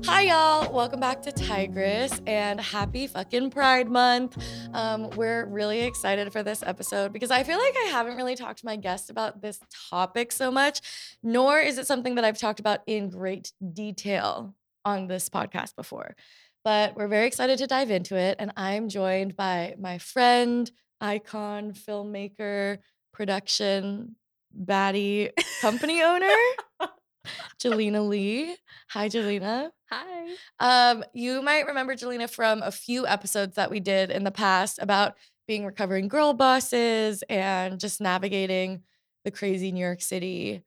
Hi, y'all. Welcome back to Tigress and happy fucking Pride Month. We're really excited for this episode because I feel like I haven't really talked to my guest about this topic so much, nor is it something that I've talked about in great detail on this podcast before. But we're very excited to dive into it. And I'm joined by my friend, icon, filmmaker, production, baddie, company owner, Jelena Lee. Hi, Jelena. Hi. You might remember Jelena from a few episodes that we did in the past about being recovering girl bosses and just navigating the crazy New York City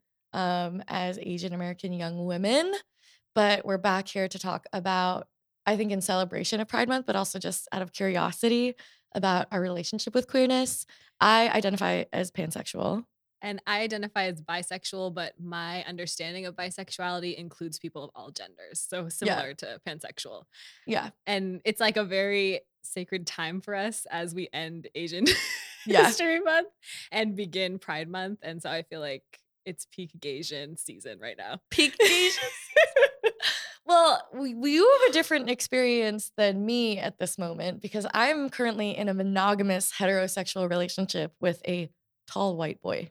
as Asian American young women. But we're back here to talk about, I think, in celebration of Pride Month, but also just out of curiosity about our relationship with queerness. I identify as pansexual. And I identify as bisexual, but my understanding of bisexuality includes people of all genders. So Yeah. similar to pansexual. Yeah. And it's like a very sacred time for us as we end Asian Yeah. History Month and begin Pride Month. And so I feel like it's peak Gaysian season right now. Peak Asian season. Well, you have a different experience than me at this moment because I'm currently in a monogamous heterosexual relationship with a tall white boy,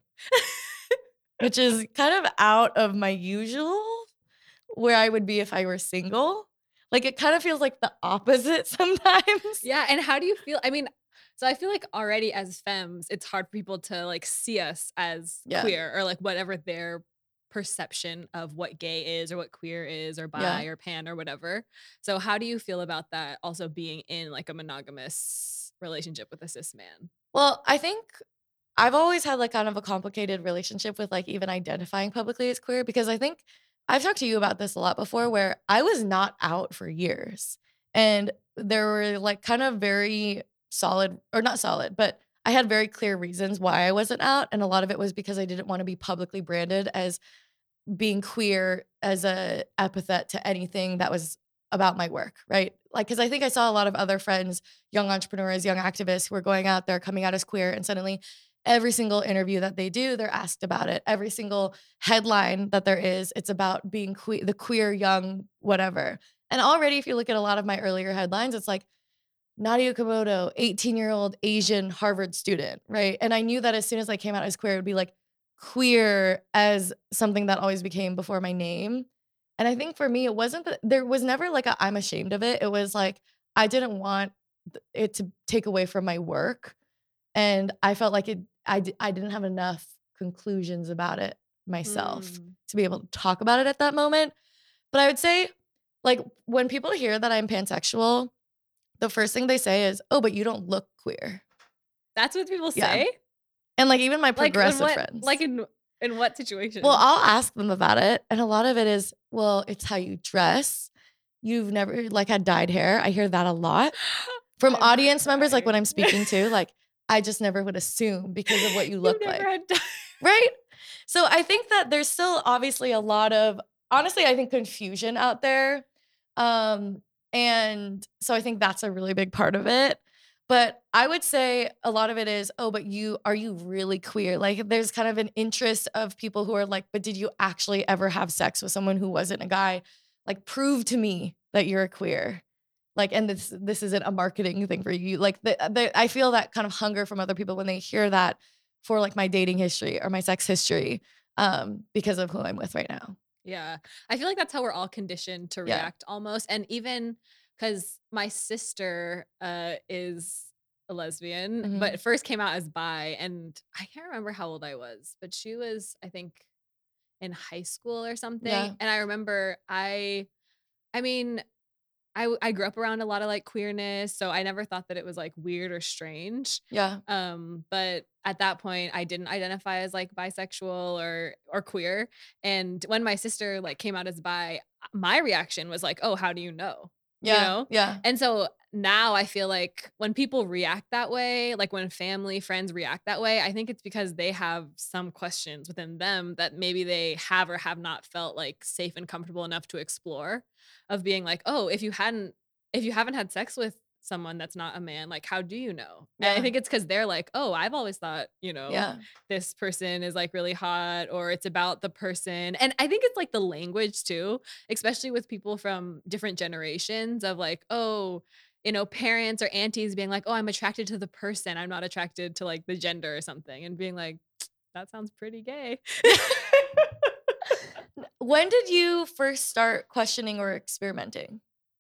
which is kind of out of my usual where I would be if I were single. Like it kind of feels like the opposite sometimes. Yeah, and how do you feel? I mean, so I feel like already as femmes, it's hard for people to like see us as Yeah. queer or like whatever their perception of what gay is or what queer is or bi Yeah. or pan or whatever. So how do you feel about that also being in like a monogamous relationship with a cis man? Well, I think I've always had like kind of a complicated relationship with like even identifying publicly as queer because I think I've talked to you about this a lot before where I was not out for years. And there were like kind of very solid or not solid, but I had very clear reasons why I wasn't out. And a lot of it was because I didn't want to be publicly branded as being queer as a epithet to anything that was about my work, right? Like, because I think I saw a lot of other friends, young entrepreneurs, young activists who were going out there coming out as queer, and suddenly every single interview that they do, they're asked about it. Every single headline that there is, it's about being queer, the queer young whatever. And already, if you look at a lot of my earlier headlines, it's like Nadia Komodo, 18-year-old Asian Harvard student, right? And I knew that as soon as I came out as queer, it would be like queer as something that always became before my name. And I think for me, it wasn't that there was never like a I'm ashamed of it. It was like I didn't want it to take away from my work. And I felt like I didn't have enough conclusions about it myself Mm. to be able to talk about it at that moment. But I would say, like, when people hear that I'm pansexual, the first thing they say is, "Oh, but you don't look queer." That's what people Yeah, say? and, like, even my Like in progressive what like friends. in what Well, situations? I'll ask them about it, and a lot of it is, "Well, it's how you dress. You've never, like, had dyed hair." I hear that a lot from I'm audience members, like, when crying. I'm speaking to, like, "I just never would assume because of what you You've look never like." had time. Right? So, I think that there's still obviously a lot of honestly, I think confusion out there, um, and so I think that's a really big part of it. But I would say a lot of it is, "Oh, but you are you really queer?" Like, there's kind of an interest of people who are like, "But did you actually ever have sex with someone who wasn't a guy? Like, prove to me that you're a queer." Like, and this isn't a marketing thing for you. Like, the I feel that kind of hunger from other people when they hear that for, like, my dating history or my sex history, because of who I'm with right now. Yeah. I feel like that's how we're all conditioned to Yeah. react almost, and even because my sister, is a lesbian, but Mhm. it first came out as bi, and I can't remember how old I was, but she was, I think, in high school or something, Yeah. and I remember I mean, I grew up around a lot of, like, queerness, so I never thought that it was, like, weird or strange. Yeah. But at that point, I didn't identify as, like, bisexual or queer, and when my sister, like, came out as bi, my reaction was like, "Oh, how do you know?" You Yeah. know? Yeah. And so now I feel like when people react that way, like, when family, friends react that way, I think it's because they have some questions within them that maybe they have or have not felt, like, safe and comfortable enough to explore of being like, "Oh, if you haven't had sex with someone that's not a man, like, how do you know? And I Yeah. think it's because they're like, oh, I've always thought, Yeah. this person is like really hot, or it's about the person. And I think it's like the language too, especially with people from different generations of like, oh, parents or aunties being like, oh, I'm attracted to the person. I'm not attracted to like the gender or something. And being like, that sounds pretty gay. When did you first start questioning or experimenting?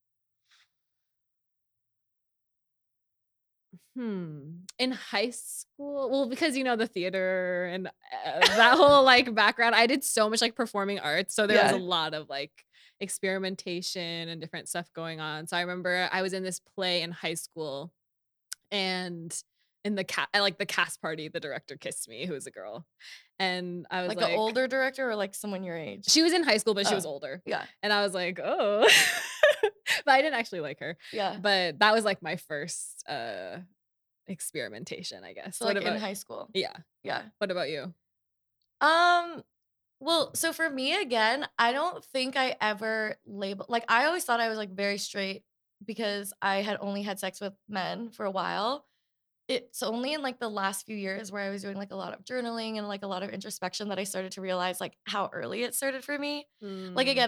In high school, well, because the theater and that whole like background, I did so much like performing arts, so there was a Yeah. lot of like experimentation and different stuff going on. So I remember I was in this play in high school, and in the cast party, the director kissed me, who was a girl, and I was Like an like, older director or like someone your age? she was in high school, but she was Oh, older, yeah. and I was like, oh, but I didn't actually like her. Yeah. But that was like my first experimentation, I guess. So What like in about high school. yeah. Yeah. What about you? Um, well, so for me again, I don't think I ever labeled like I always thought I was like very straight because I had only had sex with men for a while. It's only in like the last few years where I was doing like a lot of journaling and like a lot of introspection that I started to realize like how early it started for me. Like Mm, again,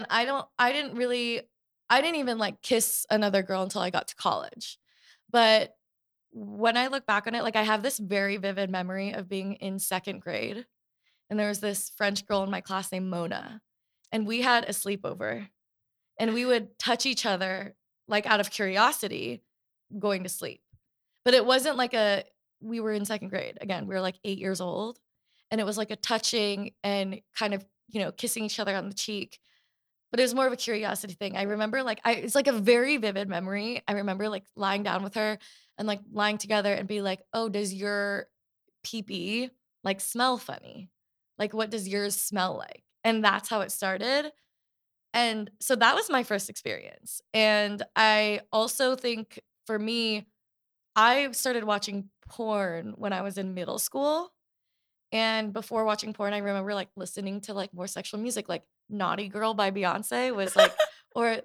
I didn't even like kiss another girl until I got to college. But when I look back on it, like I have this very vivid memory of being in second grade and there was this French girl in my class named Mona, and we had a sleepover, and we would touch each other, like, out of curiosity going to sleep. But it wasn't like a we were in second grade. Again, we were, like, 8 years old, and it was like a touching and kind of, kissing each other on the cheek, but it was more of a curiosity thing. I remember, like I it's like a very vivid memory. I remember, like, lying down with her and, like, lying together and be like, "Oh, does your pee-pee, like, smell funny? Like, what does yours smell like?" And that's how it started, and so that was my first experience, and I also think for me, I started watching porn when I was in middle school, and before watching porn, I remember, like, listening to, like, more sexual music, like, "Naughty Girl" by Beyoncé was, like or,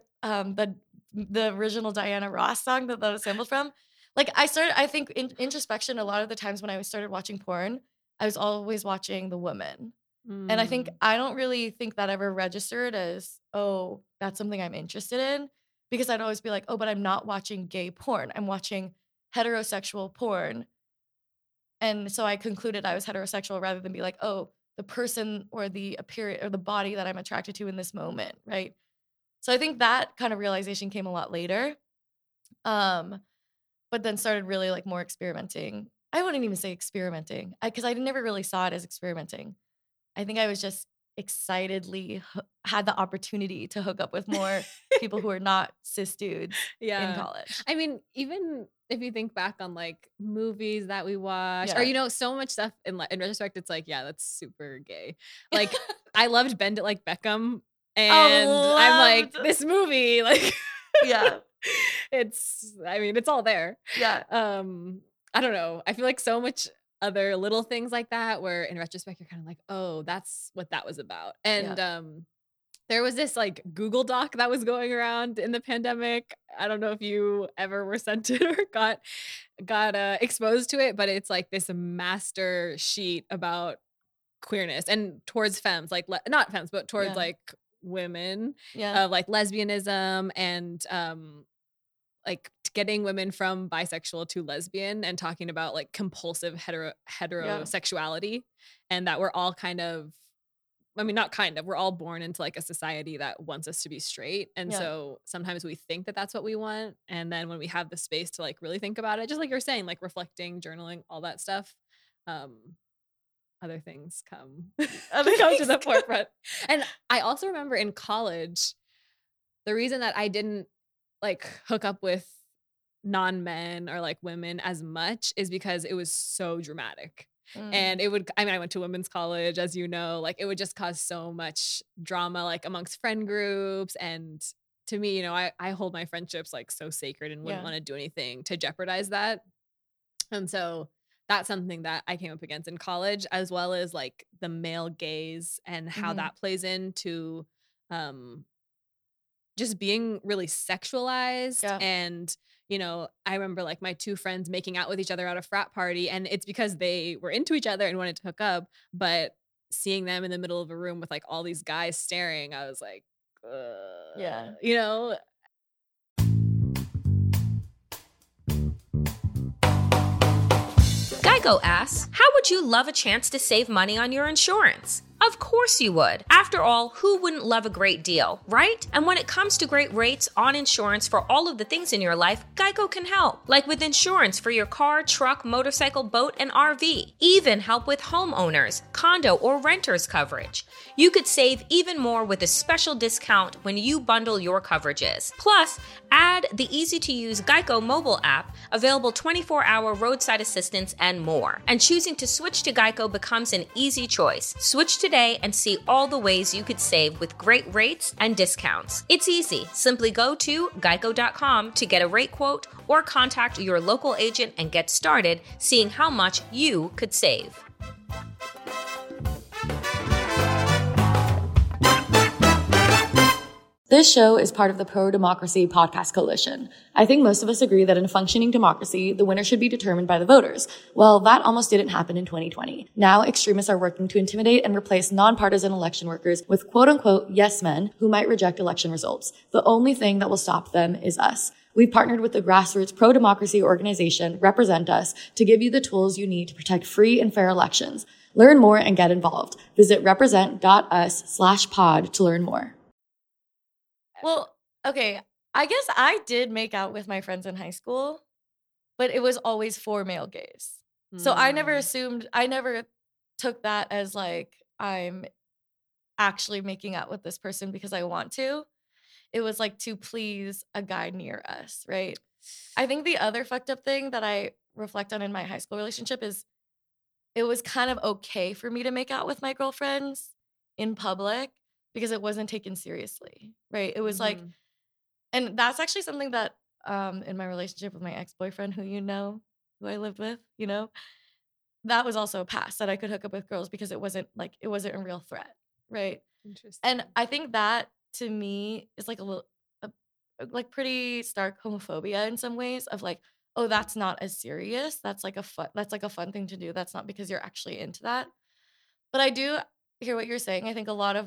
the original Diana Ross song that was sampled from. Like, I think in introspection, a lot of the times when I started watching porn, I was always watching the woman. And mm. I don't really think that ever registered as, "Oh, that's something I'm interested in," because I'd always be like, "Oh, but I'm not watching gay porn. I'm watching heterosexual porn." And so I concluded I was heterosexual rather than be like, "Oh, the person or the appearance or the body that I'm attracted to in this moment," right? So I think that kind of realization came a lot later. Um, but then started really like more experimenting. I wouldn't even say experimenting because I never really saw it as experimenting. I think I was just excitedly had the opportunity to hook up with more people who are not cis dudes in Yeah. college. I mean, even if you think back on like movies that we watch, or Yeah. so much stuff in retrospect, it's like, yeah, that's super gay. Like, I loved Bend It Like Beckham, and I'm Oh, like, loved. this movie, like, Yeah. I mean, it's all there. Yeah. Um, I don't know. I feel like so much other little things like that, where in retrospect you're kind of like, oh, that's what that was about. Yeah. And there was this like Google Doc that was going around in the pandemic. I don't know if you ever were sent it or got exposed to it, but it's like this master sheet about queerness and towards femmes, like not femmes, but towards Yeah. like women, Yeah. like lesbianism and like getting women from bisexual to lesbian, and talking about like compulsive Yeah. heterosexuality, and that we're all kind of, I mean, not kind of, we're all born into like a society that wants us to be straight. And Yeah. so sometimes we think that that's what we want. And then when we have the space to like really think about it, just like you're saying, like reflecting, journaling, all that stuff, um, other things come Other come to things the go forefront. And I also remember in college, the reason that I didn't like hook up with non-men or like women as much is because it was so dramatic. And Mm. it would, I mean, I went to women's college, as you know, like it would just cause so much drama, like amongst friend groups. And to me, I hold my friendships like so sacred and wouldn't Yeah. want to do anything to jeopardize that. And so that's something that I came up against in college, as well as like the male gaze and how Mhm. that plays into um just being really sexualized Yeah. and I remember like my two friends making out with each other at a frat party, and it's because they were into each other and wanted to hook up. But seeing them in the middle of a room with like all these guys staring, I was like, Yeah. you know, Geico asks, how would you love a chance to save money on your insurance? Of course you would. After all, who wouldn't love a great deal, right? And when it comes to great rates on insurance for all of the things in your life, Geico can help. Like with insurance for your car, truck, motorcycle, boat, and RV. Even help with homeowners, condo, or renters coverage. You could save even more with a special discount when you bundle your coverages. Plus, add the easy-to-use Geico mobile app, available 24-hour roadside assistance, and more. And choosing to switch to Geico becomes an easy choice. Switch today and see all the ways you could save with great rates and discounts. It's easy. Simply go to geico.com to get a rate quote or contact your local agent and get started seeing how much you could save. This show is part of the Pro-Democracy Podcast Coalition. I think most of us agree that in a functioning democracy, the winner should be determined by the voters. Well, that almost didn't happen in 2020. Now, extremists are working to intimidate and replace nonpartisan election workers with quote-unquote yes men who might reject election results. The only thing that will stop them is us. We've partnered with the grassroots pro-democracy organization Represent Us to give you the tools you need to protect free and fair elections. Learn more and get involved. Visit represent.us/pod to learn more. Well, okay, I guess I did make out with my friends in high school, but it was always for male gaze. So I never took that as like, I'm actually making out with this person because I want to. It was like to please a guy near us, right? I think the other fucked up thing that I reflect on in my high school relationship is it was kind of okay for me to make out with my girlfriends in public because it wasn't taken seriously, right? It was like, Mhm. and that's actually something that in my relationship with my ex-boyfriend, who I lived with, that was also a pass that I could hook up with girls because it wasn't a real threat, right? And Interesting. I think that to me is like a, like pretty stark homophobia in some ways of like, oh, that's not as serious. That's like a fun thing to do. That's not because you're actually into that. But I do hear what you're saying. I think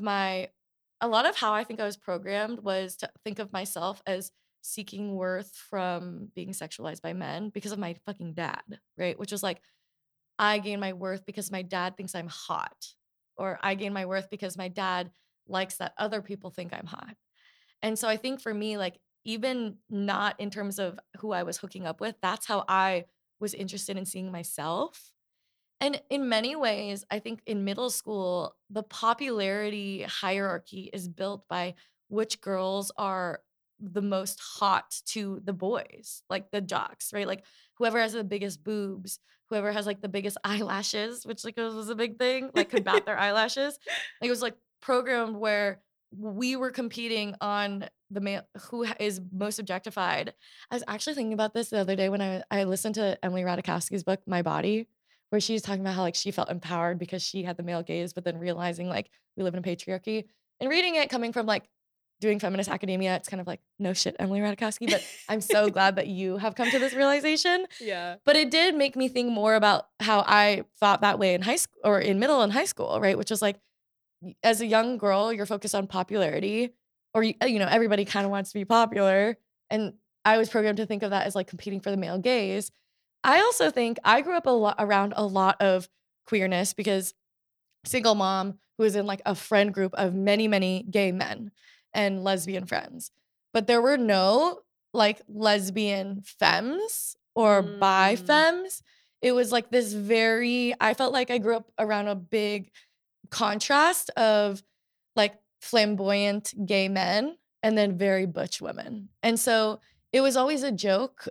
a lot of how I think I was programmed was to think of myself as seeking worth from being sexualized by men because of my fucking dad, right? Which was like, I gain my worth because my dad thinks I'm hot, or I gain my worth because my dad likes that other people think I'm hot. And so I think for me, like, even not in terms of who I was hooking up with, that's how I was interested in seeing myself. And in many ways, I think in middle school, the popularity hierarchy is built by which girls are the most hot to the boys, like the jocks, right? Like whoever has the biggest boobs, whoever has like the biggest eyelashes, which like was a big thing, like could bat their eyelashes. Like it was like programmed where we were competing on the male is most objectified. I was actually thinking about this the other day when I listened to Emily Ratajkowski's book, My Body, where she's talking about how, like, she felt empowered because she had the male gaze, but then realizing, like, we live in a patriarchy. And reading it coming from, like, doing feminist academia, it's kind of like, "No shit, Emily Ratajkowski," but I'm so glad that you have come to this realization. Yeah. But it did make me think more about how I thought that way in high school or in middle and high school, right? Which is like, as a young girl, you're focused on popularity or, everybody kinda wants to be popular, and I was programmed to think of that as, like, competing for the male gaze. I also think I grew up around a lot of queerness because single mom who was in like a friend group of many, many gay men and lesbian friends. But there were no like lesbian femmes or bi Mm. femmes. It was like this I felt like I grew up around a big contrast of like flamboyant gay men and then very butch women. And so it was always a joke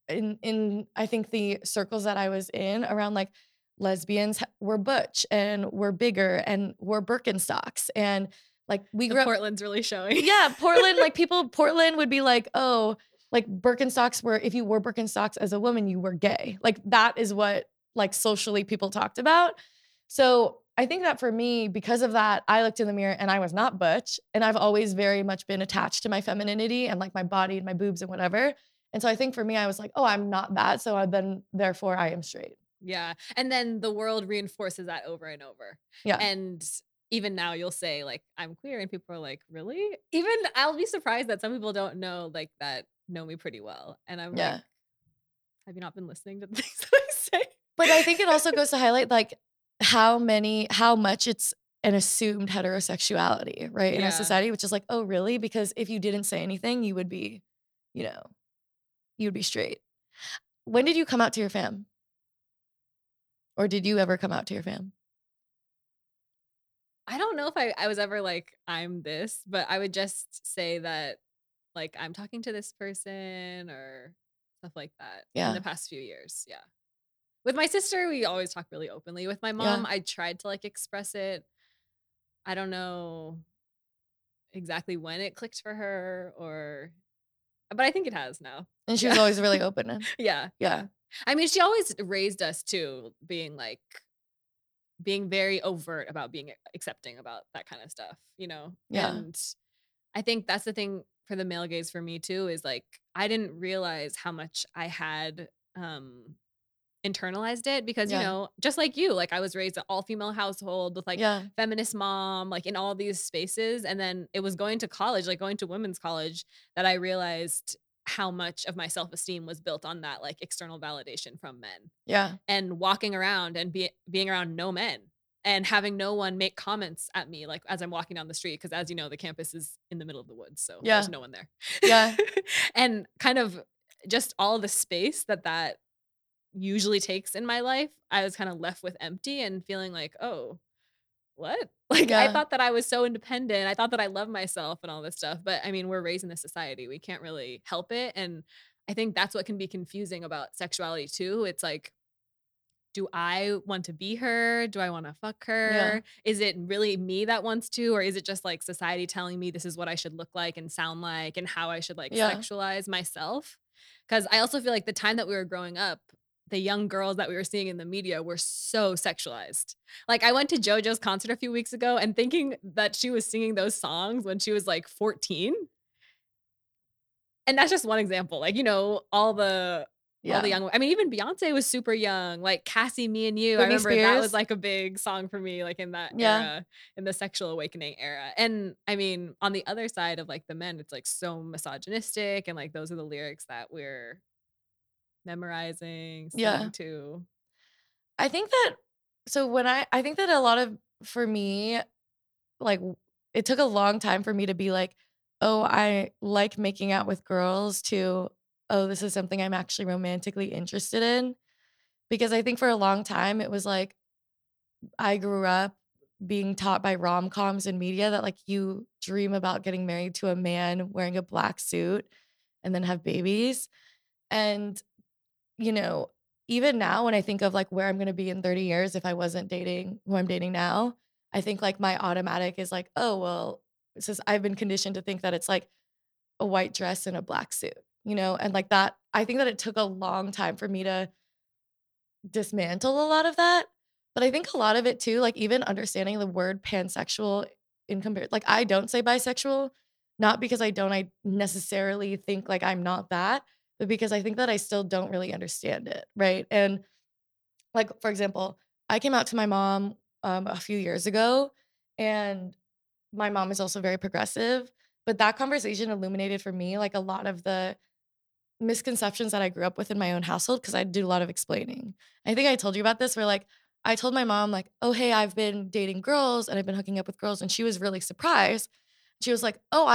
in I think the circles that I was in around like lesbians were butch and were bigger and were Birkenstocks and like we The grew up. Portland's really showing. Yeah, Portland, like Portland would be like, oh, like Birkenstocks were, if you wore Birkenstocks as a woman, you were gay. Like that is what like socially people talked about. So I think that for me, because of that, I looked in the mirror and I was not butch. And I've always very much been attached to my femininity and like my body and my boobs and whatever. And so I think for me, I was like, oh, I'm not that. So then therefore I am straight. Yeah. And then the world reinforces that over and over. Yeah. And even now you'll say like I'm queer and people are like, "Really?" Even I'll be surprised that some people don't know like that know me pretty well. And I'm like, Yeah. "Have you not been listening to the things that I say?" But I think it also goes to highlight like how much it's an assumed heterosexuality, right? In our Yeah. society, which is like, oh, really? Because if you didn't say anything, you would be, you know, you would be straight. When did you come out to your fam? Or did you ever come out to your fam? I don't know if I was ever like, I'm this, but I would just say that like I'm talking to this person or stuff like that in the Yeah. past few years. Yeah. With my sister, we always talk really openly. With my mom, Yeah. I tried to like express it. I don't know exactly when it clicked for her or but I think it has now. And she was Yeah. always really open. Yeah, Yeah. yeah. I mean, she always raised us too, being very overt about being accepting about that kind of stuff, you know? Yeah. And I think that's the thing for the male gaze for me too, is like I didn't realize how much I had internalized it because, you Yeah. know, just like you, like I was raised an all-female household with like Yeah. feminist mom, like in all these spaces. And then it was going to college, like going to women's college, that I realized how much of my self-esteem was built on that like external validation from men. Yeah. And walking around and being around no men and having no one make comments at me like as I'm walking down the street because as you know the campus is in the middle of the woods so there's Yeah. no one there. Yeah. And kind of just all the space that usually takes in my life, I was kind of left with empty and feeling like, "Oh, what?" Like I Yeah. thought that I was so independent. I thought that I loved myself and all this stuff, but I mean, we're raised in this society. We can't really help it, and I think that's what can be confusing about sexuality too. It's like, do I want to be her? Do I want to fuck Yeah. her? Is it really me that wants to, or is it just like society telling me this is what I should look like and sound like and how I should like Yeah. sexualize myself? Because I also feel like the time that we were growing up, the young girls that we were seeing in the media were so sexualized. Like I went to JoJo's concert a few weeks ago and thinking that she was singing those songs when she was like 14. And that's just one example. Like, you know, all the Yeah. young I mean, even Beyonce was super young, like Cassie, Me and You. I Britney remember that was Spears. like a big song for me, like in that Yeah. era, in the sexual awakening era. And I mean, on the other side of like the men, it's like so misogynistic and like those are the lyrics that we're memorizing, Yeah. singing to. I think that so when I think that a lot of for me, like it took a long time for me to be like, oh, I like making out with girls to, oh, this is something I'm actually romantically interested in. Because I think for a long time it was like I grew up being taught by rom-coms and media that like you dream about getting married to a man wearing a black suit and then have babies. And, you know, even now when I think of like where I'm gonna be in 30 years if I wasn't dating who I'm dating now, I think like my automatic is like, oh, well, it's just I've been conditioned to think that it's like a white dress and a black suit, and like that, I think that it took a long time for me to dismantle a lot of that. But I think a lot of it too, like even understanding the word pansexual in compare like I don't say bisexual, not because I necessarily think like I'm not that, but because I think that I still don't really understand it, right? And like for example, I came out to my mom a few years ago and my mom is also very progressive, but that conversation illuminated for me like a lot of the misconceptions that I grew up with in my own household because I did a lot of explaining. I think I told you about this where like I told my mom like, "Oh, hey, I've been dating girls and I've been hooking up with girls." And she was really surprised. She was like, "Oh,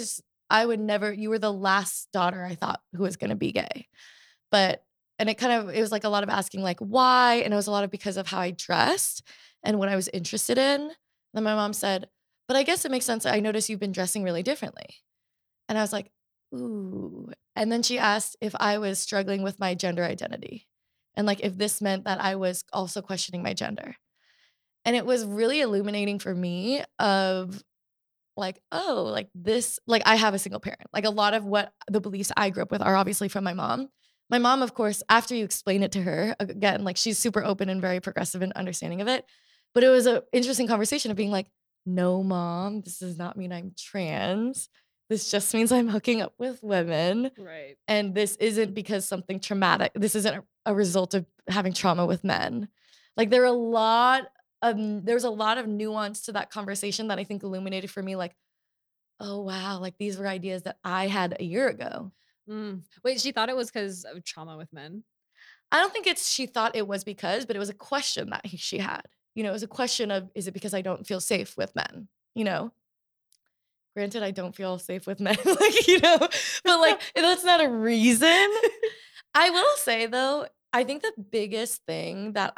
I would never you were the last daughter I thought who was going to be gay." But and it was like a lot of asking like why and it was a lot of because of how I dressed and what I was interested in. Then my mom said, "But I guess it makes sense. I noticed you've been dressing really differently." And I was like, "Ooh." And then she asked if I was struggling with my gender identity and like if this meant that I was also questioning my gender. And it was really illuminating for me of like, oh, like this, like I have a single parent. Like a lot of what the beliefs I grew up with are obviously from my mom. My mom, of course, after you explain it to her, again, like she's super open and very progressive and understanding of it. But it was an interesting conversation of being like, no, mom, this does not mean I'm trans. this just means I'm hooking up with women. Right. And this isn't because something traumatic. This isn't a result of having trauma with men. Like there's a lot of nuance to that conversation that I think illuminated for me, like, oh wow, like these were ideas that I had a year ago. Wait, she thought it was because of trauma with men? I don't think it's she thought it was because, but it was a question that she had. It was a question of, is it because I don't feel safe with men? You know? Granted, I don't feel safe with men, but like that's not a reason. I will say though, I think the biggest thing that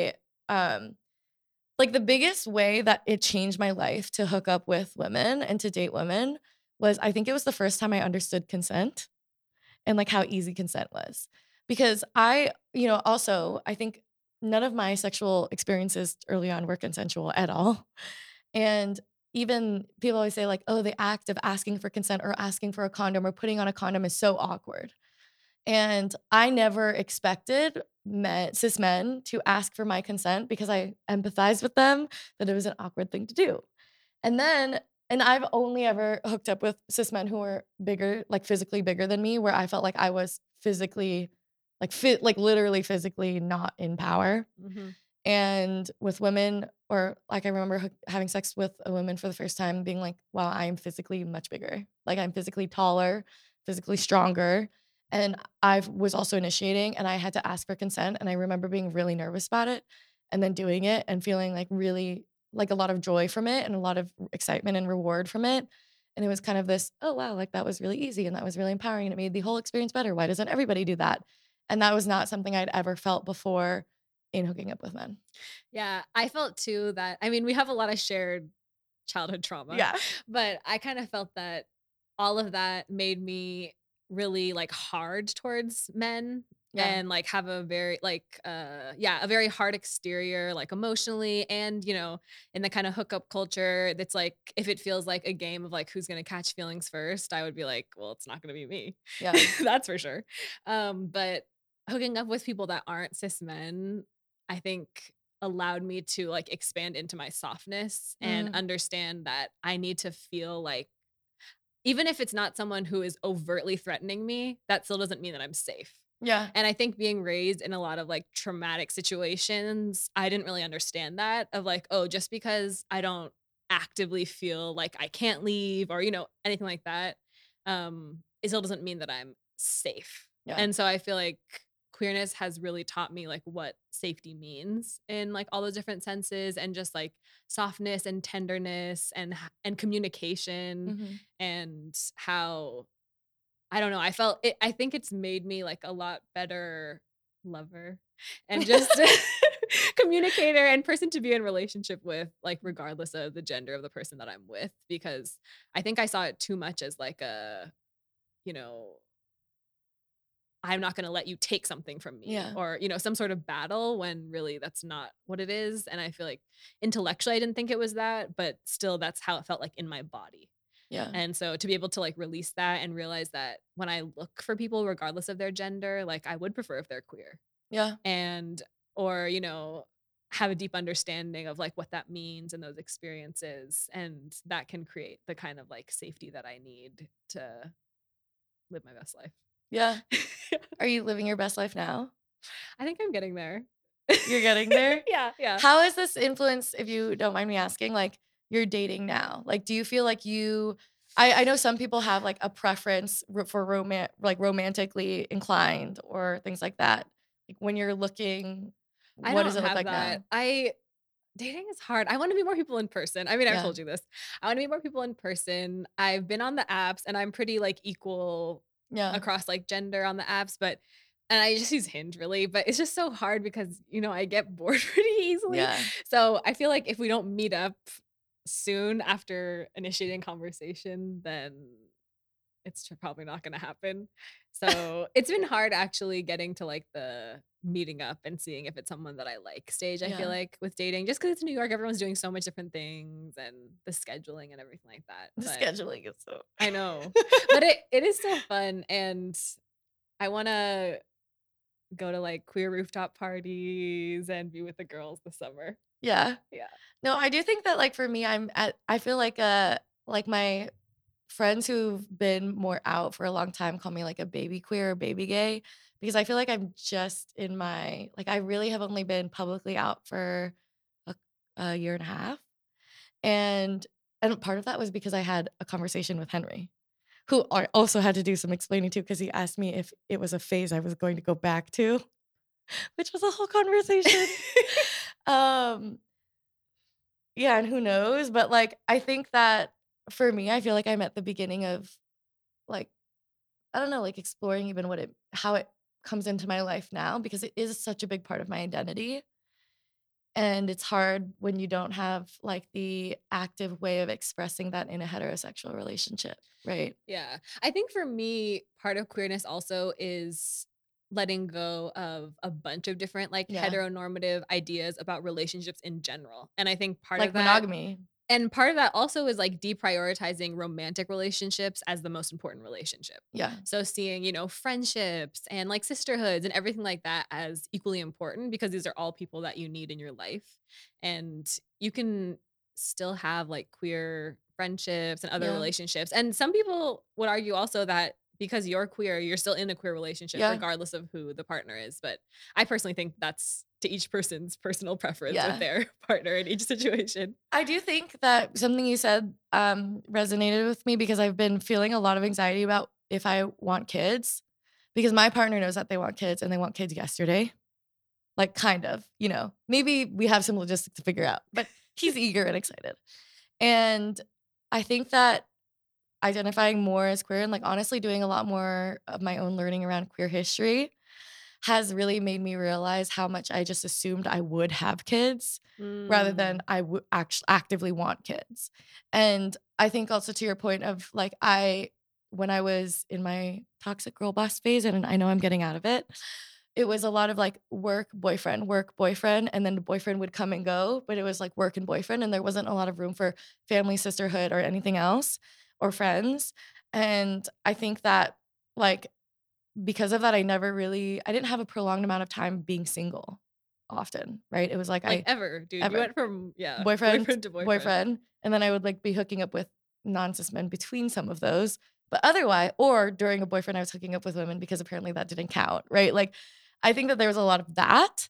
like the biggest way that it changed my life to hook up with women and to date women was I think it was the first time I understood consent and like how easy consent was. Because also I think none of my sexual experiences early on were consensual at all. And even people always say like, oh, the act of asking for consent or asking for a condom or putting on a condom is so awkward. And I never expected cis men to ask for my consent because I empathized with them that it was an awkward thing to do. And then, and I've only ever hooked up with cis men who were bigger, like physically bigger than me, where I felt like I was physically, like literally physically not in power. Mhm. And with women, or like I remember having sex with a woman for the first time, being like, wow, I'm physically much bigger. Like I'm physically taller, physically stronger. And I was also initiating and I had to ask for consent. And I remember being really nervous about it and then doing it and feeling like really like a lot of joy from it and a lot of excitement and reward from it. And it was kind of this, oh, wow, like that was really easy and that was really empowering and it made the whole experience better. Why doesn't everybody do that? And that was not something I'd ever felt before in hooking up with men. Yeah, I felt too that I mean, we have a lot of shared childhood trauma, Yeah. but I kind of felt that all of that made me really like hard towards men Yeah. and like have a very a very hard exterior like emotionally and in the kind of hookup culture that's like if it feels like a game of like who's going to catch feelings first, I would be like, well, it's not going to be me. Yeah. That's for sure. But hooking up with people that aren't cis men, I think allowed me to like expand into my softness and Mm. understand that I need to feel like even if it's not someone who is overtly threatening me, that still doesn't mean that I'm safe. Yeah. And I think being raised in a lot of like traumatic situations, I didn't really understand that of like, oh, just because I don't actively feel like I can't leave or, anything like that, it still doesn't mean that I'm safe. Yeah. And so I feel like queerness has really taught me like what safety means in like all those different senses and just like softness and tenderness and communication Mhm. and how I don't know. I think it's made me like a lot better lover and just communicator and person to be in relationship with, like regardless of the gender of the person that I'm with, because I think I saw it too much as like you know, I'm not going to let you take something from me Yeah. or, some sort of battle when really that's not what it is. And I feel like intellectually I didn't think it was that, but still that's how it felt like in my body. Yeah. And so to be able to like release that and realize that when I look for people, regardless of their gender, like I would prefer if they're queer Yeah. and, or, have a deep understanding of like what that means and those experiences. And that can create the kind of like safety that I need to live my best life. Yeah. Are you living your best life now? I think I'm getting there. You're getting there? Yeah, yeah. How has this influenced, if you don't mind me asking, like your dating now? Like, do you feel like I know some people have like a preference for romantically inclined or things like that. Like when you're looking, I what does don't it look have like that. now? Dating is hard. I want to meet more people in person. I mean, I've Yeah. told you this. I want to meet more people in person. I've been on the apps and I'm pretty like equal Yeah. across like gender on the apps, and I just use Hinge really, but it's just so hard because, I get bored pretty easily. Yeah. So I feel like if we don't meet up soon after initiating conversation, then it's probably not going to happen. So it's been hard actually getting to like the meeting up and seeing if it's someone that I like stage. I feel Yeah. like with dating, just because it's New York, everyone's doing so much different things and the scheduling and everything like that. The But scheduling is so I know, but it is so fun. And I want to go to like queer rooftop parties and be with the girls this summer. Yeah. Yeah. No, I do think that like for me, I feel like my friends who've been more out for a long time call me like a baby queer or baby gay because I feel like I'm just in my like I really have only been publicly out for a, a year and a half. And and part of that was because I had a conversation with Henry, who I also had to do some explaining to because he asked me if it was a phase I was going to go back to, which was a whole conversation. um yeah, and who knows, but like I think that for me, I feel like I'm at the beginning of like I don't know, like exploring even what it how it comes into my life now because it is such a big part of my identity. And it's hard when you don't have like the active way of expressing that in a heterosexual relationship, right? Yeah. I think for me, part of queerness also is letting go of a bunch of different like Yeah. heteronormative ideas about relationships in general. And I think part of Like that monogamy. and part of that also is like deprioritizing romantic relationships as the most important relationship. Yeah. So seeing, friendships and like sisterhoods and everything like that as equally important because these are all people that you need in your life. And you can still have like queer friendships and other Yeah. relationships. And some people would argue also that because you're queer, you're still in a queer relationship, Yeah. regardless of who the partner is. But I personally think that's to each person's personal preference with Yeah. their partner in each situation. I do think that something you said resonated with me because I've been feeling a lot of anxiety about if I want kids because my partner knows that they want kids and they want kids yesterday. Like kind of, maybe we have some logistics to figure out, but he's eager and excited. And I think that identifying more as queer and like honestly doing a lot more of my own learning around queer history has really made me realize how much I just assumed I would have kids rather than Mm. I would actually actively want kids. And I think also to your point of like when I was in my toxic girl boss phase and I know I'm getting out of it, it was a lot of like work boyfriend, and then the boyfriend would come and go, but it was like work and boyfriend, and there wasn't a lot of room for family, sisterhood, or anything else, or friends. And I think that like because of that, I didn't have a prolonged amount of time being single often, right? It was like Like ever, dude. You ever went from, yeah, boyfriend, boyfriend to boyfriend. boyfriend, and then I would like be hooking up with non-cis men between some of those. But otherwise, or during a boyfriend, I was hooking up with women because apparently that didn't count, right? Like, I think that there was a lot of that,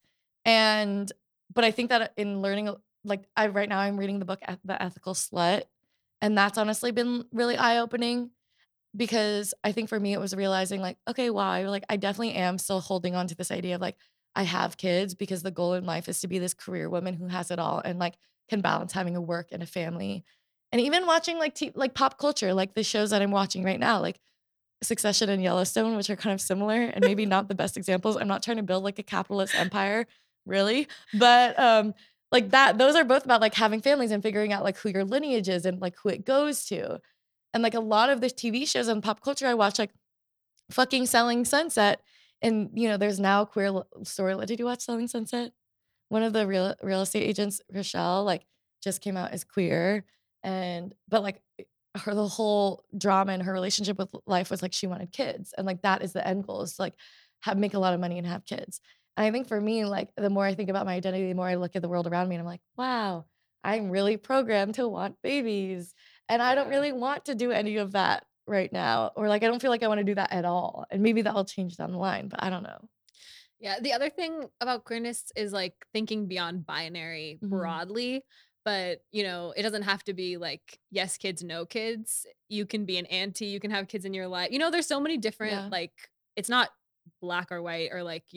and but I think that in learning, like, I right now I'm reading the book The Ethical Slut, and that's honestly been really eye opening because I think for me it was realizing like, okay, wow, I definitely am still holding on to this idea of like I have kids because the goal in life is to be this career woman who has it all and like can balance having a work and a family. And even watching like like pop culture, like the shows that I'm watching right now, like Succession and Yellowstone, which are kind of similar and maybe not the best examples. I'm not trying to build like a capitalist empire, really, but like that those are both about like having families and figuring out like who your lineage is and like who it goes to. And like a lot of the TV shows and pop culture I watch, like fucking Selling Sunset, and there's now queer story. Did you watch Selling Sunset? One of the real estate agents, Rochelle, like just came out as queer, and but like the whole drama in her relationship with life was like she wanted kids, and like that is the end goal is to, like make a lot of money and have kids. And I think for me, like the more I think about my identity, the more I look at the world around me, and I'm like, wow, I'm really programmed to want babies, and I don't Yeah. really want to do any of that right now, or like I don't feel like I want to do that at all. And maybe that'll change down the line, but I don't know. Yeah. The other thing about queerness is like thinking beyond binary Mhm. broadly. But, it doesn't have to be like, yes, kids, no kids. You can be an auntie. You can have kids in your life. There's so many different, Yeah, like, it's not black or white or like,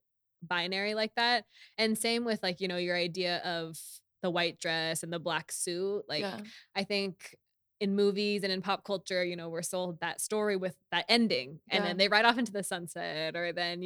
binary like that. And same with like, your idea of the white dress and the black suit. Like, yeah, I think in movies and in pop culture, we're sold that story with that ending and yeah, then they ride off into the sunset or then,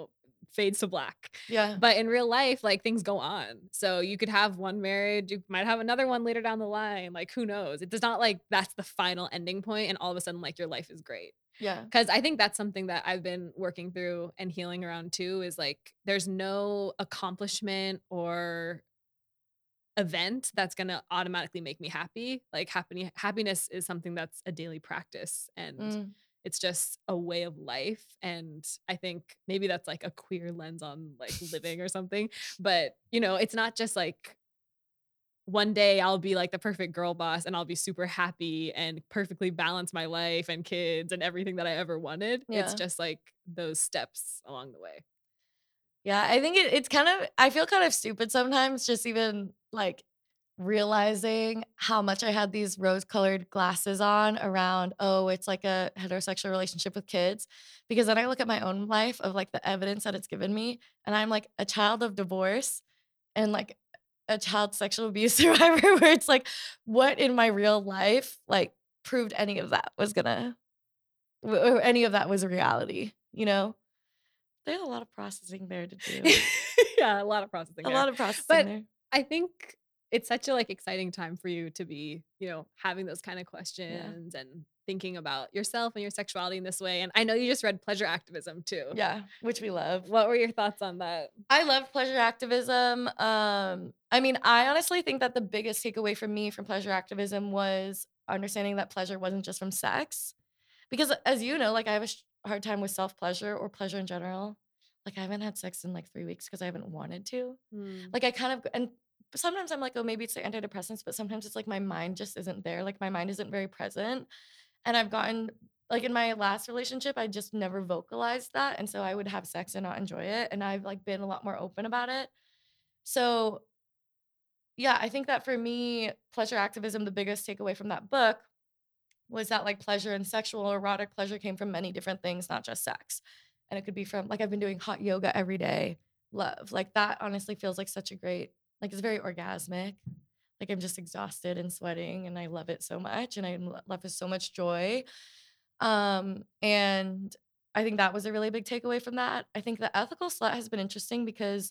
fades to black. yeah, But in real life, like things go on. So you could have one marriage, you might have another one later down the line. Like who knows? It's not like that's the final ending point and all of a sudden like your life is great. yeah, Cause I think that's something that I've been working through and healing around too is like there's no accomplishment or event that's gonna automatically make me happy. Like happiness is something that's a daily practice and mm, it's just a way of life. And I think maybe that's like a queer lens on like living or something. But it's not just like one day I'll be like the perfect girl boss and I'll be super happy and perfectly balance my life and kids and everything that I ever wanted. It's Yeah. just like those steps along the way. Yeah, I think it's kind of I feel kind of stupid sometimes just even, like, realizing how much I had these rose-colored glasses on around, "Oh, it's like a heterosexual relationship with kids," because then I look at my own life of, like, the evidence that it's given me, and I'm, like, a child of divorce and, like, a child sexual abuse survivor where it's like, what in my real life, like, proved any of that was gonna or any of that was a reality, you know? There's a lot of processing there to do. Yeah, a lot of processing A there. lot of processing But there. I think it's such a like exciting time for you to be, having those kind of Yeah. questions and thinking about yourself and your sexuality in this way. And I know you just read Pleasure Activism too. Yeah, which we love. What were your thoughts on that? I love pleasure activism. I mean, I honestly think that the biggest takeaway for me from pleasure activism was understanding that pleasure wasn't just from sex. Because as you know, like I have a hard time with self-pleasure or pleasure in general. Like I haven't had sex in like 3 weeks because I haven't wanted to. Mm. Like I kind of and sometimes I'm like, "Oh, maybe it's the antidepressants," but sometimes it's like my mind just isn't there. Like my mind isn't very present. And I've gotten like in my last relationship, I just never vocalized that. And so I would have sex and not enjoy it. And I've like been a lot more open about it. So yeah, I think that for me, pleasure activism, the biggest takeaway from that book was that like pleasure and sexual or erotic pleasure came from many different things, not just sex. And it could be from like I've been doing hot yoga every day. Love. Like that honestly feels like such a great, like it's very orgasmic. Like I'm just exhausted and sweating and I love it so much and I'm left with so much joy. And I think that was a really big takeaway from that. I think the ethical slut has been interesting because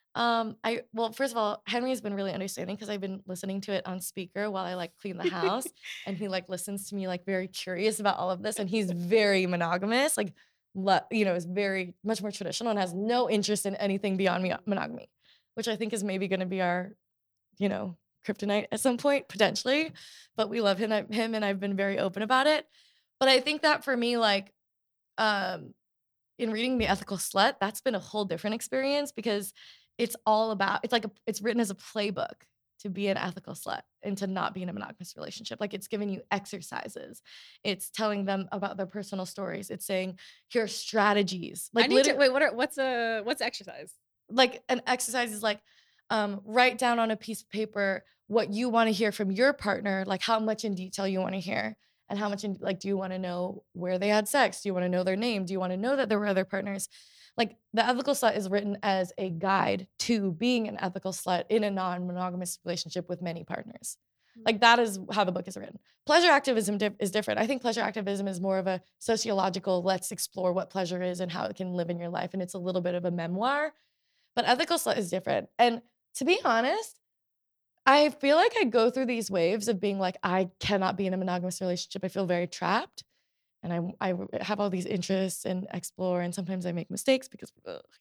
I well, first of all, Henry's been really understanding because I've been listening to it on speaker while I like clean the house, and he like listens to me like very curious about all of this, and he's very monogamous, like is very much more traditional and has no interest in anything beyond monogamy, which I think is maybe going to be our kryptonite at some point potentially. But we love him, and I've been very open about it. But I think that for me, like um, in reading The Ethical Slut, that's been a whole different experience because it's all about it's written as a playbook to be an ethical slut and to not be in a monogamous relationship. Like it's giving you exercises. It's telling them about their personal stories. It's saying here are strategies. I Like need to literally wait. What's exercise? like an exercise is like write down on a piece of paper what you want to hear from your partner, like how much in detail you want to hear and how much in like do you want to know where they had sex, do you want to know their name, do you want to know that there were other partners. Like the ethical slut is written as a guide to being an ethical slut in a non-monogamous relationship with many partners. Like that is how the book is written. Pleasure activism is different. I think pleasure activism is more of a sociological, let's explore what pleasure is and how it can live in your life, and it's a little bit of a memoir. But ethical slut is different. And to be honest, I feel like I go through these waves of being like, I cannot be in a monogamous relationship. I feel very trapped. And I have all these interests and explore. And sometimes I make mistakes because,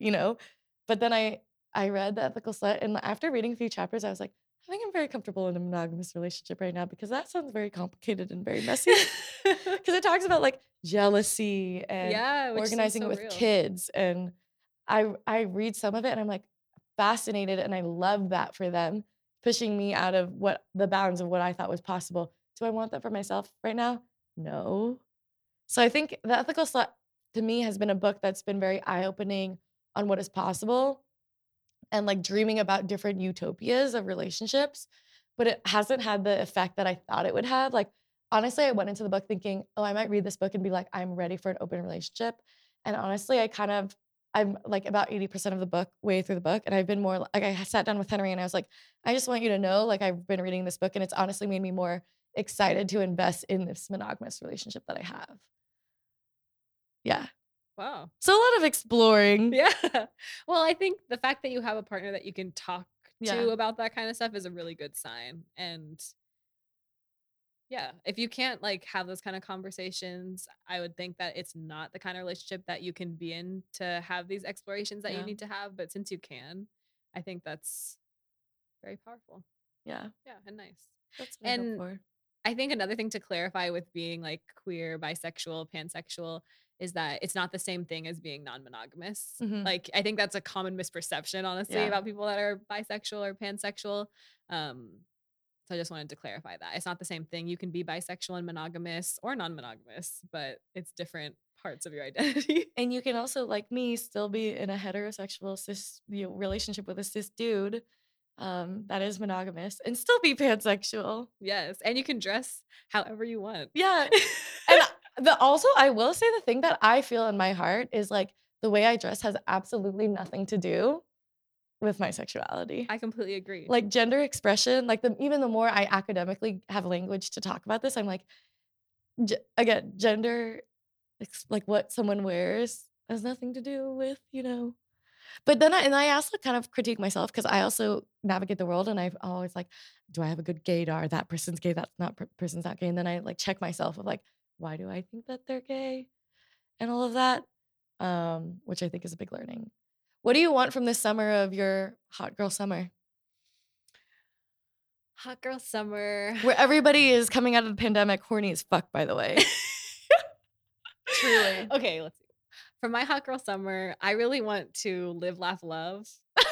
But then I read The Ethical Slut. And after reading a few chapters, I was like, I think I'm very comfortable in a monogamous relationship right now because that sounds very complicated and very messy. Because it talks about like jealousy and Yeah, which seems organizing so it with real. kids. And I read some of it and I'm like fascinated and I love that for them, pushing me out of what the bounds of what I thought was possible. Do I want that for myself right now? No. So I think The Ethical Slut to me has been a book that's been very eye-opening on what is possible and like dreaming about different utopias of relationships, but it hasn't had the effect that I thought it would have. Like honestly, I went into the book thinking, "Oh, I might read this book and be like, I'm ready for an open relationship." And honestly, I'm like about 80% of the book way through the book, and I've been more like I sat down with Henry and I was like, "I just want you to know like I've been reading this book and it's honestly made me more excited to invest in this monogamous relationship that I have." Yeah. Wow. So a lot of exploring. Yeah. Well, I think the fact that you have a partner that you can talk Yeah. to about that kind of stuff is a really good sign. And yeah, if you can't like have those kind of conversations, I would think that it's not the kind of relationship that you can be in to have these explorations that you Yeah. need to have. But since you can, I think that's very powerful. Yeah. Yeah, and nice. That's what I hope And for. I think another thing to clarify with being like queer, bisexual, pansexual is that it's not the same thing as being non-monogamous. Mhm. Like I think that's a common misperception, honestly, Yeah. about people that are bisexual or pansexual. Um, So I just wanted to clarify that. It's not the same thing. You can be bisexual and monogamous or non-monogamous, but it's different parts of your identity. And you can also, like me, still be in a heterosexual cis relationship with a cis dude that is monogamous and still be pansexual. Yes. And you can dress however you want. Yeah. And also, I will say the thing that I feel in my heart is like the way I dress has absolutely nothing to do with my sexuality. I completely agree. Like gender expression, like even the more I academically have language to talk about this, I'm like, again, gender, like what someone wears has nothing to do with, But then I also kind of critique myself because I also navigate the world and I've always like, do I have a good gaydar? That person's gay, that's not person's not gay. And then I like check myself of like, why do I think that they're gay? And all of that, which I think is a big learning. What do you want from this summer of your hot girl summer? Hot girl summer. Where everybody is coming out of the pandemic horny as fuck, by the way. Truly. Okay, let's see. For my hot girl summer, I really want to live, laugh, love.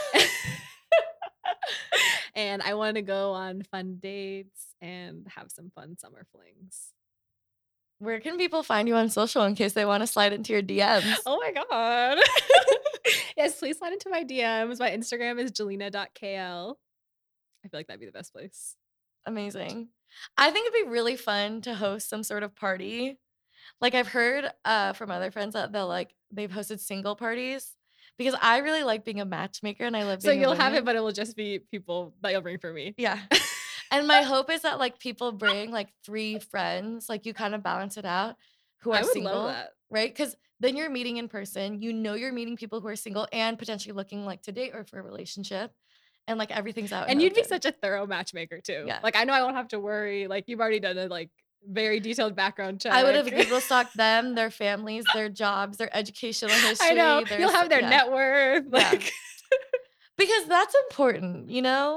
And I want to go on fun dates and have some fun summer flings. Where can people find you on social in case they want to slide into your DMs? Oh my God. Yes, please slide into my DMs. My Instagram is jelena.kl. I feel like that'd be the best place. Amazing. I think it'd be really fun to host some sort of party. Like I've heard from other friends that they've hosted single parties because I really like being a matchmaker and I love being So you'll have wingman. it, but it will just be people that you'll bring for me. Yeah. And my hope is that like people bring like 3 friends, like you kind of balance it out who are I would single, love that. right? Because then you're meeting in person, you're meeting people who are single and potentially looking like to date or for a relationship, and like everything's out. And you'd be open. such a thorough matchmaker too. Yeah. Like I know I won't have to worry. Like you've already done a like very detailed background check. I would have Google stalked them, their families, their jobs, their educational history. I know. You'll have their net worth. Like because that's important,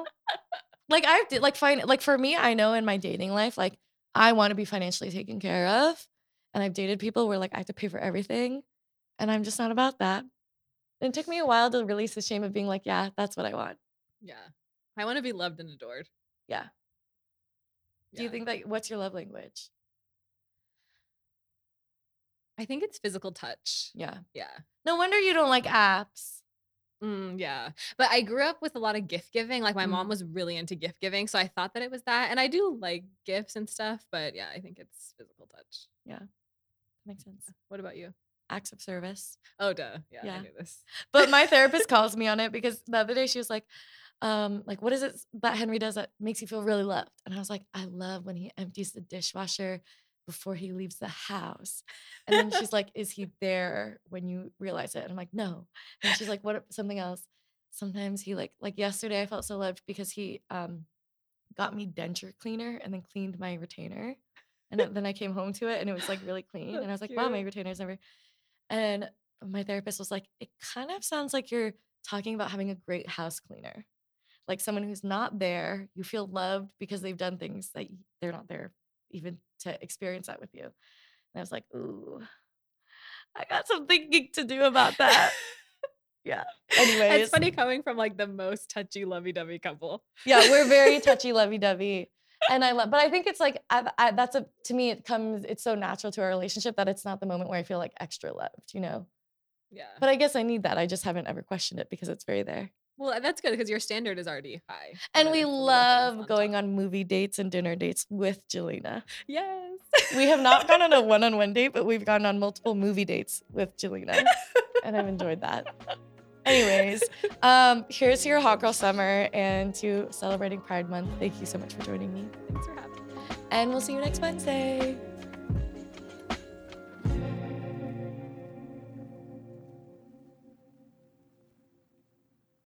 Like for me, I know in my dating life, like I want to be financially taken care of. And I've dated people where like I have to pay for everything. And I'm just not about that. And it took me a while to release the shame of being like, yeah, that's what I want. Yeah. I want to be loved and adored. Yeah. Do you think that what's your love language? I think it's physical touch. Yeah. Yeah. No wonder you don't like apps. Yeah. But I grew up with a lot of gift giving. Like my mom was really into gift giving. So I thought that it was that. And I do like gifts and stuff. But yeah, I think it's physical touch. Yeah. Makes sense. What about you? Acts of service. Oh, duh. Yeah. I knew this. But my therapist calls me on it because the other day she was like, what is it that Henry does that makes you feel really loved? And I was like, I love when he empties the dishwasher before he leaves the house. And then she's like, is he there when you realize it? And I'm like, no. And she's like, what, something else? Sometimes he like yesterday I felt so loved because he got me denture cleaner and then cleaned my retainer. And then I came home to it and it was like really clean. And I was like, wow, my retainer's never. And my therapist was like, it kind of sounds like you're talking about having a great house cleaner. Like someone who's not there, you feel loved because they've done things that they're not there even to experience that with you. And I was like, ooh, I got some thinking to do about that. Yeah. Anyways. It's funny coming from like the most touchy lovey-dovey couple. Yeah, we're very touchy lovey-dovey. And but I think it's like, to me, it's so natural to our relationship that it's not the moment where I feel like extra loved, Yeah. But I guess I need that. I just haven't ever questioned it because it's very there. Well, that's good because your standard is already high. And we love going on movie dates and dinner dates with Jelena. Yes. We have not gone on a one-on-one date, but we've gone on multiple movie dates with Jelena. And I've enjoyed that. Anyways, here's to your hot girl summer and to celebrating Pride Month. Thank you so much for joining me. Thanks for having me. And we'll see you next Wednesday.